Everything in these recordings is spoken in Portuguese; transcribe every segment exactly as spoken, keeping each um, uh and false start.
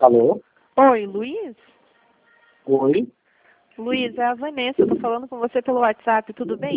Alô? Oi, Luiz? Oi? Luiz, é a Vanessa, eu tô falando com você pelo WhatsApp, tudo bem?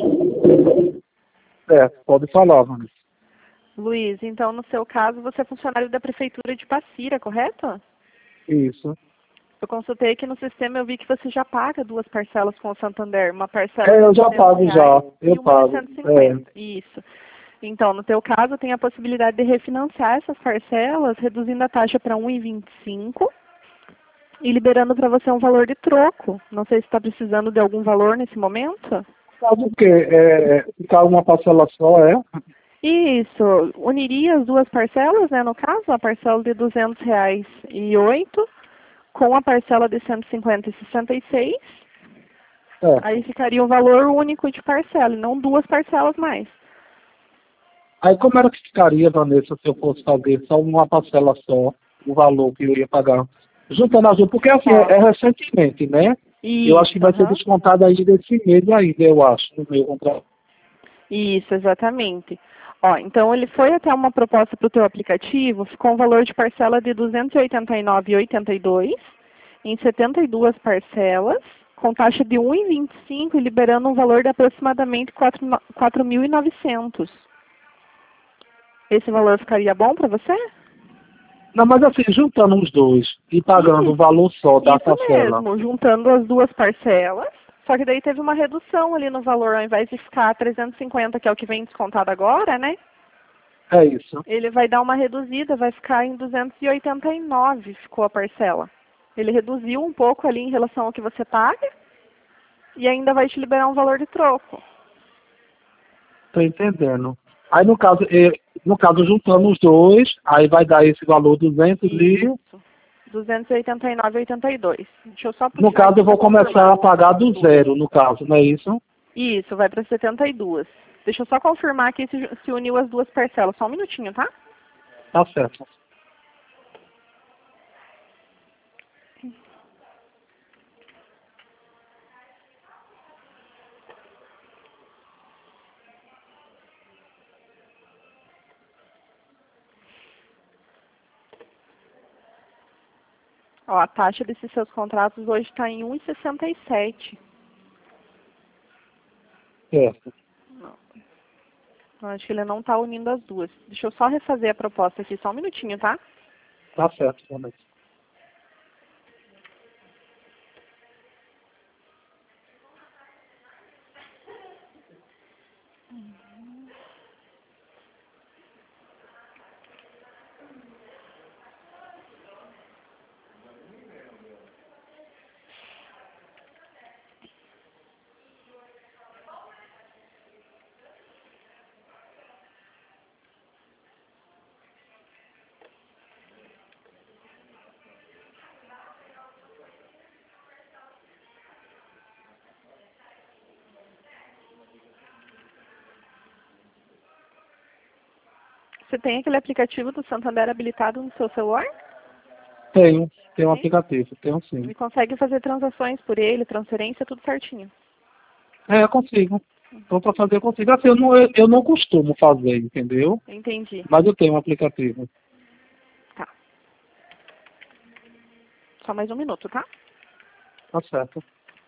É, pode falar, Vanessa. Luiz, então no seu caso você é funcionário da Prefeitura de Passira, correto? Isso. Eu consultei aqui no sistema e eu vi que você já paga duas parcelas com o Santander, uma parcela É, de eu já duzentos pago já. reais Eu e uma de pago. cento e É, cinquenta. Isso. Então, no teu caso, tem a possibilidade de refinanciar essas parcelas, reduzindo a taxa para um vírgula vinte e cinco e liberando para você um valor de troco. Não sei se está precisando de algum valor nesse momento. sabe o quê? É, ficar uma parcela só, é? Isso, uniria as duas parcelas, né, no caso, a parcela de duzentos reais e oito com a parcela de cento e cinquenta e sessenta e seis, É. aí ficaria o valor único de parcela, e não duas parcelas mais. Aí como era que ficaria, Vanessa, se eu fosse fazer só uma parcela só, o valor que eu ia pagar? Juntando as duas, porque assim, é, é recentemente, né? Eu acho que Isso, vai ser aham. descontado aí desse mês ainda, eu acho, no meu contrato. Isso, exatamente. Ó, então ele foi até uma proposta para o teu aplicativo, ficou um valor de parcela de duzentos e oitenta e nove reais e oitenta e dois centavos em setenta e duas parcelas, com taxa de um vírgula vinte e cinco e liberando um valor de aproximadamente quatro mil e novecentos. Esse valor ficaria bom para você? Não, mas assim, juntando os dois e pagando o Isso, valor só da isso parcela. mesmo, juntando as duas parcelas, só que daí teve uma redução ali no valor, ao invés de ficar trezentos e cinquenta, que é o que vem descontado agora, né? É isso. Ele vai dar uma reduzida, vai ficar em duzentos e oitenta e nove, ficou a parcela. Ele reduziu um pouco ali em relação ao que você paga e ainda vai te liberar um valor de troco. Tô entendendo. Aí no caso, eh, no caso, juntando os dois, aí vai dar esse valor duzentos e... Isso. duzentos e oitenta e nove reais e oitenta e dois. Deixa eu só No puxar caso, aqui eu para vou começar confirmar. a pagar do zero, no caso, não é isso? Isso, vai para setenta e dois. Deixa eu só confirmar aqui se, se uniu as duas parcelas. Só um minutinho, tá? Tá certo. Ó, a taxa desses seus contratos hoje está em um vírgula sessenta e sete. Certo. Não, eu acho que ele não está unindo as duas. Deixa eu só refazer a proposta aqui, só um minutinho, tá? Tá certo, também. Você tem aquele aplicativo do Santander habilitado no seu celular? Tenho, tenho um Tem? aplicativo, tenho sim. Ele consegue fazer transações por ele, transferência, tudo certinho. É, eu consigo. Então, para fazer, eu consigo. Assim, eu não, eu, eu não costumo fazer, entendeu? Entendi. Mas eu tenho um aplicativo. Tá. Só mais um minuto, tá? Tá certo.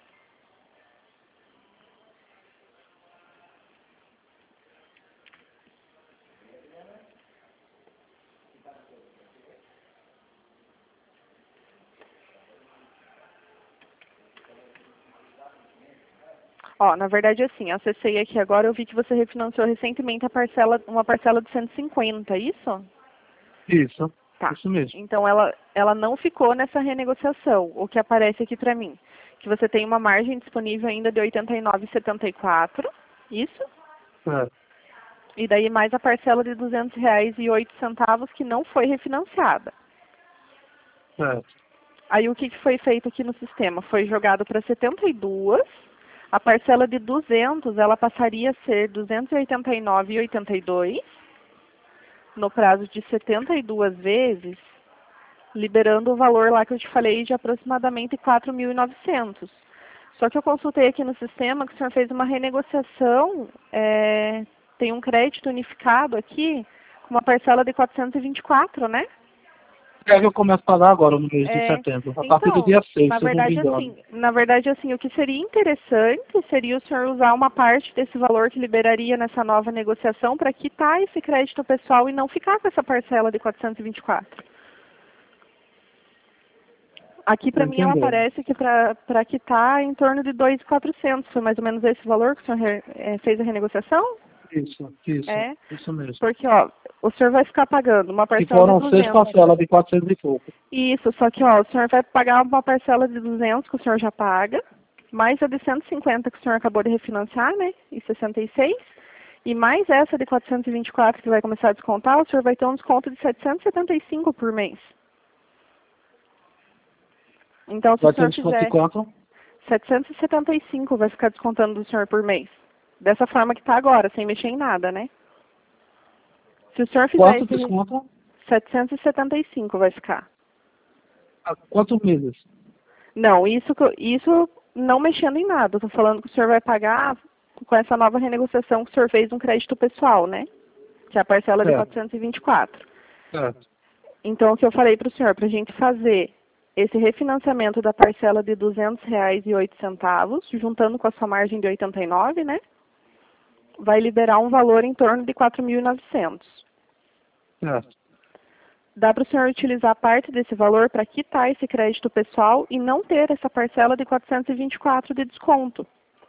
Ó, na verdade, assim, acessei aqui agora, eu vi que você refinanciou recentemente a parcela, uma parcela de cento e cinquenta, é isso? Isso, Tá. isso mesmo. Então, ela, ela não ficou nessa renegociação, o que aparece aqui para mim. Que você tem uma margem disponível ainda de oitenta e nove reais e setenta e quatro, isso? É, E daí mais a parcela de duzentos reais e oito centavos que não foi refinanciada. é. Aí o que que foi feito aqui no sistema? Foi jogado para setenta e duas, a parcela de duzentos, ela passaria a ser duzentos e oitenta e nove reais e oitenta e dois, no prazo de setenta e duas vezes, liberando o valor lá que eu te falei de aproximadamente quatro mil e novecentos. Só que eu consultei aqui no sistema que o senhor fez uma renegociação, é, tem um crédito unificado aqui, com uma parcela de quatrocentos e vinte e quatro, né? quer que eu comece a pagar agora, no mês É, de setembro, a então, partir do dia seis, na se eu não me verdade, engano. assim, na verdade, assim, o que seria interessante seria o senhor usar uma parte desse valor que liberaria nessa nova negociação para quitar esse crédito pessoal e não ficar com essa parcela de quatrocentos e vinte e quatro. Aqui para Tô mim ela entendendo. aparece que para quitar em torno de dois mil e quatrocentos. Foi mais ou menos esse valor que o senhor re- eh, fez a renegociação? Isso, isso, É, isso mesmo. porque ó, o senhor vai ficar pagando uma Que parcela de foram seis duzentos. parcelas de quatrocentos e pouco. Isso, só que ó, o senhor vai pagar uma parcela de duzentos que o senhor já paga, mais a de cento e cinquenta que o senhor acabou de refinanciar, né, em sessenta e seis, e mais essa de quatrocentos e vinte e quatro que vai começar a descontar, o senhor vai ter um desconto de setecentos e setenta e cinco por mês. Então, se Vai o ter um senhor desconto de fizer quanto? setecentos e setenta e cinco vai ficar descontando do senhor por mês. Dessa forma que está agora, sem mexer em nada, né? Se o senhor fizer Quanto esse desconto? setecentos e setenta e cinco vai ficar. Há quantos meses? Não, isso, que eu- isso não mexendo em nada. Estou falando que o senhor vai pagar com essa nova renegociação que o senhor fez um crédito pessoal, né? Que é a parcela de Certo, quatrocentos e vinte e quatro. certo. Então, o que eu falei para o senhor, para a gente fazer esse refinanciamento da parcela de duzentos reais e oito centavos, juntando com a sua margem de oitenta e nove, né? Vai liberar um valor em torno de quatro mil e novecentos. Certo. Dá para o senhor utilizar parte desse valor para quitar esse crédito pessoal e não ter essa parcela de quatrocentos e vinte e quatro de desconto.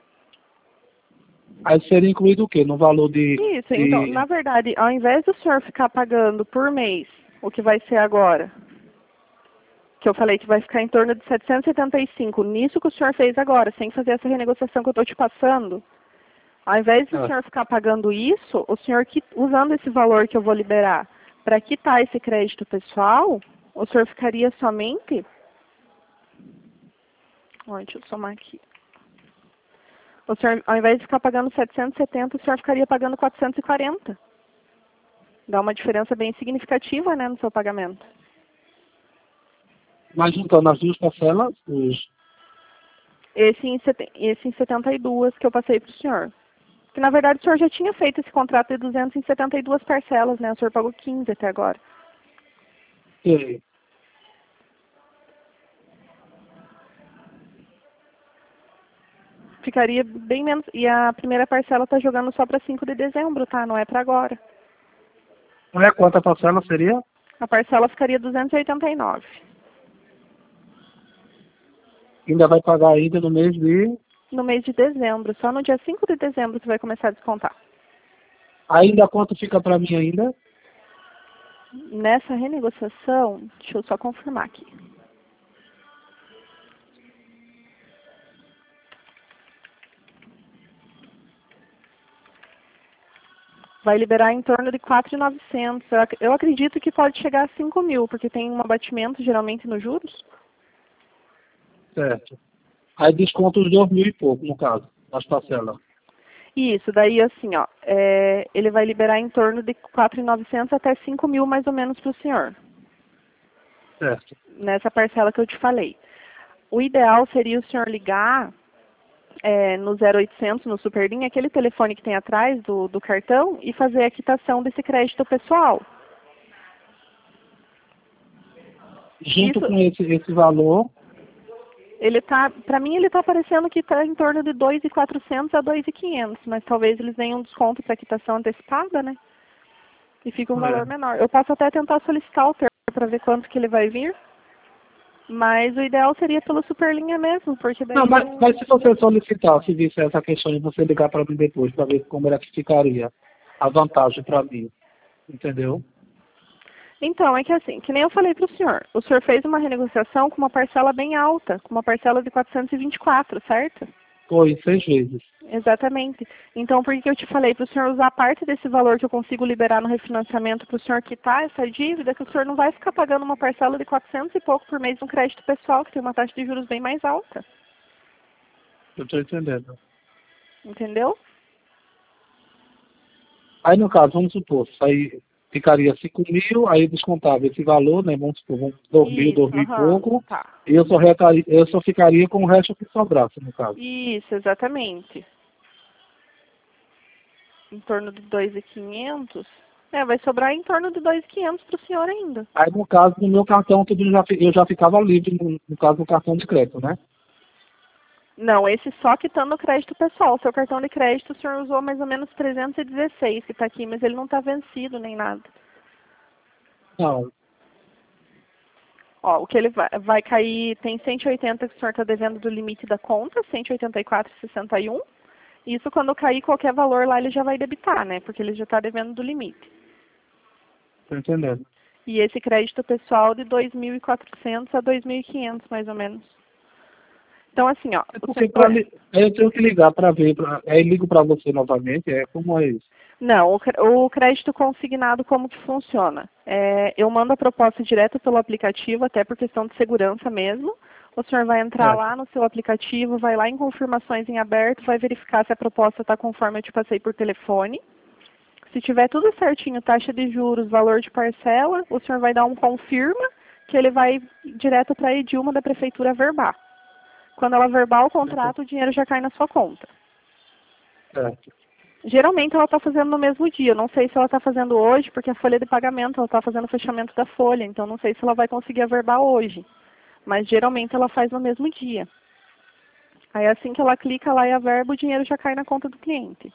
Aí seria incluído o quê? No valor de... Isso, então, de... na verdade, ao invés do senhor ficar pagando por mês, o que vai ser agora, que eu falei que vai ficar em torno de setecentos e setenta e cinco, nisso que o senhor fez agora, sem fazer essa renegociação que eu estou te passando, ao invés do Ah, senhor ficar pagando isso, o senhor, que, usando esse valor que eu vou liberar para quitar esse crédito pessoal, o senhor ficaria somente... Olha, deixa eu somar aqui. O senhor, ao invés de ficar pagando setecentos e setenta, o senhor ficaria pagando quatrocentos e quarenta. Dá uma diferença bem significativa, né, no seu pagamento. mas juntando as duas parcelas, os... Esse em, seten- esse em setenta e dois que eu passei para o senhor. Que na verdade o senhor já tinha feito esse contrato de duzentos em setenta e duas parcelas, né? O senhor pagou quinze até agora. Sei. Ficaria bem menos. E a primeira parcela está jogando só para cinco de dezembro, tá? Não é para agora. Não é quanta parcela seria? A parcela ficaria duzentos e oitenta e nove. Ainda vai pagar ainda no mês de... No mês de dezembro. Só no dia cinco de dezembro que vai começar a descontar. Ainda quanto fica para mim ainda? Nessa renegociação, deixa eu só confirmar aqui. Vai liberar em torno de quatro mil e novecentos. Eu ac- Eu acredito que pode chegar a cinco mil, porque tem um abatimento geralmente nos juros. Certo. Aí desconta os dois mil e pouco, no caso, nas parcelas. Isso, daí assim, ó, é, ele vai liberar em torno de quatro mil e novecentos até cinco mil mais ou menos para o senhor, Certo. nessa parcela que eu te falei. O ideal seria o senhor ligar é, no zero oitocentos, no Superlinha, aquele telefone que tem atrás do, do cartão, e fazer a quitação desse crédito pessoal. Junto Isso, com esse, esse valor, ele tá, para mim ele está parecendo que está em torno de dois mil e quatrocentos a dois mil e quinhentos, mas talvez eles tenham um desconto para quitação antecipada, né? E fica um valor é, menor. Eu posso até tentar solicitar o termo para ver quanto que ele vai vir, mas o ideal seria pelo Superlinha mesmo, porque daí... não, mas, mas se você solicitar, se visse essa questão de você ligar para mim depois, para ver como era que ficaria a vantagem para mim, entendeu? Então, é que assim, que nem eu falei para o senhor, o senhor fez uma renegociação com uma parcela bem alta, com uma parcela de quatrocentos e vinte e quatro, certo? Foi seis vezes. Exatamente. Então, por que que eu te falei para o senhor usar parte desse valor que eu consigo liberar no refinanciamento para o senhor quitar essa dívida, que o senhor não vai ficar pagando uma parcela de quatrocentos e pouco por mês no crédito pessoal, que tem uma taxa de juros bem mais alta. Eu estou entendendo. Entendeu? Aí, no caso, vamos supor, aí ficaria cinco mil, aí descontava esse valor, né? Vamos supor, vamos dois mil, Isso, dois mil e aham, pouco, tá. e eu só, retaria, eu só ficaria com o resto que sobrasse, no caso. Isso, exatamente. Em torno de dois mil e quinhentos. É, vai sobrar em torno de dois mil e quinhentos para o senhor ainda. Aí, no caso, no meu cartão, tudo já, fi- eu já ficava livre, no, no caso do cartão de crédito, né? Não, esse só quitando o crédito pessoal. Seu cartão de crédito o senhor usou mais ou menos trezentos e dezesseis que está aqui, mas ele não está vencido nem nada. Não, Ó, o que ele vai, vai cair, tem cento e oitenta que o senhor está devendo do limite da conta, cento e oitenta e quatro e sessenta e um. Isso quando cair qualquer valor lá ele já vai debitar, né? Porque ele já está devendo do limite. tô entendendo. E esse crédito pessoal de dois mil e quatrocentos a dois mil e quinhentos mais ou menos. Então assim, ó. É o porque senhor- pra li... aí eu tenho que ligar para ver, pra... aí ligo para você novamente, é como é isso? Não, o cr- o crédito consignado como que funciona? É, eu mando a proposta direto pelo aplicativo, até por questão de segurança mesmo. O senhor vai entrar É. lá no seu aplicativo, vai lá em confirmações em aberto, vai verificar se a proposta está conforme eu te passei por telefone. Se tiver tudo certinho, taxa de juros, valor de parcela, o senhor vai dar um confirma, que ele vai direto para a Edilma da Prefeitura verbar. Quando ela verbar o contrato, o dinheiro já cai na sua conta. Certo. Geralmente ela está fazendo no mesmo dia. Eu não sei se ela está fazendo hoje, porque a folha de pagamento, ela está fazendo o fechamento da folha. Então não sei se ela vai conseguir averbar hoje. Mas geralmente ela faz no mesmo dia. Aí assim que ela clica lá e averba, o dinheiro já cai na conta do cliente.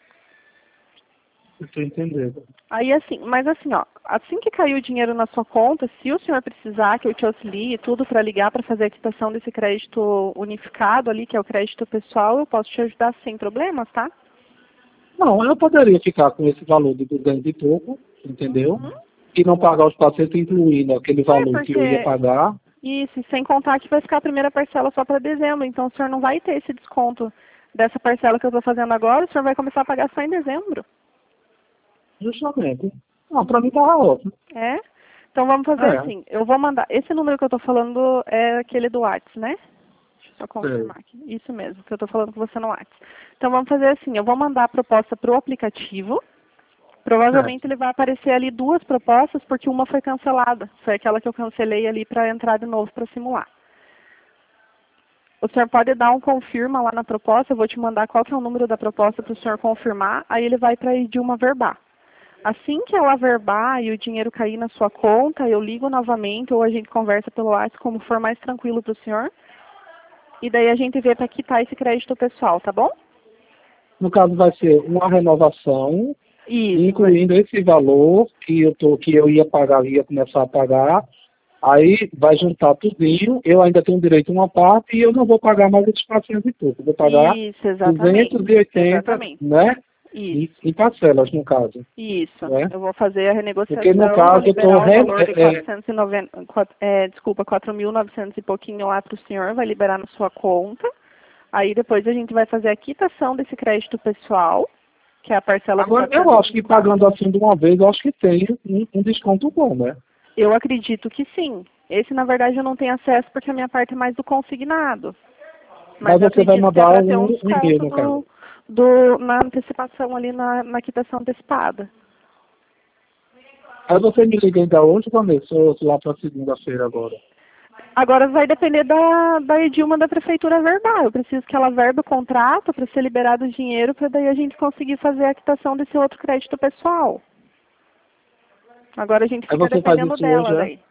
Estou entendendo. Aí assim, mas assim, ó, assim que cair o dinheiro na sua conta, se o senhor precisar que eu te auxilie tudo para ligar para fazer a quitação desse crédito unificado ali, que é o crédito pessoal, eu posso te ajudar sem problemas, tá? Não, eu poderia ficar com esse valor de duzentos e pouco, entendeu? Uhum. E não pagar os quatrocentos, incluindo aquele É, valor que eu ia porque pagar. isso, e sem contar que vai ficar a primeira parcela só para dezembro, então o senhor não vai ter esse desconto dessa parcela que eu estou fazendo agora, o senhor vai começar a pagar só em dezembro. Justamente. Não, para mim tava ótimo. É? Então vamos fazer É. assim, eu vou mandar, esse número que eu estou falando é aquele do WhatsApp, né? Deixa eu só confirmar aqui. Isso mesmo, que eu estou falando com você no WhatsApp. Então vamos fazer assim, eu vou mandar a proposta para o aplicativo. Provavelmente Certo. ele vai aparecer ali duas propostas, porque uma foi cancelada. Foi aquela que eu cancelei ali para entrar de novo para simular. O senhor pode dar um confirma lá na proposta, eu vou te mandar qual que é o número da proposta para o senhor confirmar, aí ele vai para a Edilma verbar. Assim que ela verbar e o dinheiro cair na sua conta, eu ligo novamente ou a gente conversa pelo WhatsApp como for mais tranquilo para o senhor. E daí a gente vê para quitar esse crédito pessoal, tá bom? No caso vai ser uma renovação, Isso. incluindo esse valor que eu, tô, que eu ia pagar, ia começar a pagar. Aí vai juntar tudinho, eu ainda tenho direito a uma parte e eu não vou pagar mais os quatrocentos e pouco. Vou pagar Isso, exatamente. duzentos e oitenta, Exatamente. né? Isso. Em, em parcelas, no caso. Isso. Né? Eu vou fazer a renegociação, Porque no vou caso eu liberar estou... o Re... valor de É, quatrocentos e noventa, quatro- é, desculpa, quatro mil e novecentos e pouquinho lá para o senhor, vai liberar na sua conta. Aí depois a gente vai fazer a quitação desse crédito pessoal, que é a parcela de agora, eu acho que quatrocentos e vinte e quatro. pagando assim de uma vez, eu acho que tem um, um desconto bom, né? Eu acredito que sim. Esse, na verdade, eu não tenho acesso porque a minha parte é mais do consignado. Mas eu você vai acredito que é mandar para ter um um, um e-mail, desconto no caso. do, do, na antecipação ali, na, na quitação antecipada. Aí você me liga ainda hoje, Vanessa, ou lá para segunda-feira agora? Agora vai depender da, da Edilma da Prefeitura verbar. Eu preciso que ela verbe o contrato para ser liberado o dinheiro, para daí a gente conseguir fazer a quitação desse outro crédito pessoal. Agora a gente Aí fica você faz dependendo isso dela hoje, é? daí.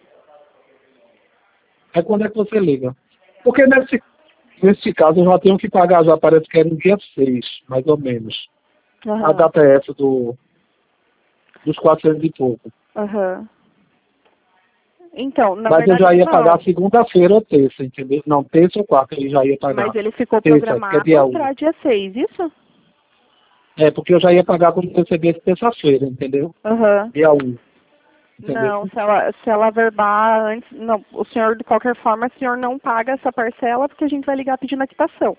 Aí quando é que você liga? Porque nesse, nesse caso eu já tenho que pagar, já parece que é no dia seis, mais ou menos. Aham. A data é essa do, dos quatrocentos e pouco. Aham. Então, na Mas eu verdade já ia não. pagar segunda-feira ou terça, entendeu? Não, terça ou quarta ele já ia pagar. Mas ele ficou Terça, que é programado dia um. para dia seis, isso? É, porque eu já ia pagar quando recebesse terça-feira, entendeu? Aham. Dia um. Entendeu? Não, se ela, se ela verbar antes, não, o senhor, de qualquer forma, o senhor não paga essa parcela porque a gente vai ligar pedindo a quitação,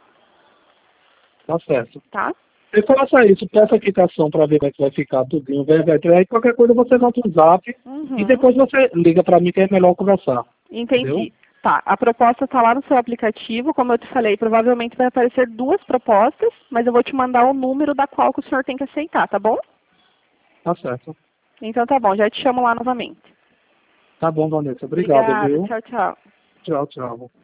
Tá certo. tá? Você faça isso, peça a quitação para ver como é que vai ficar tudinho, vai, vai, aí qualquer coisa você volta o zap Uhum. e depois você liga para mim que é melhor conversar. Entendi. Entendeu? Tá, a proposta está lá no seu aplicativo, como eu te falei, provavelmente vai aparecer duas propostas, mas eu vou te mandar o número da qual que o senhor tem que aceitar, tá bom? Tá certo. Então tá bom, já te chamo lá novamente. Tá bom, Vanessa. Obrigado, Obrigada, viu? tchau, tchau. Tchau, tchau.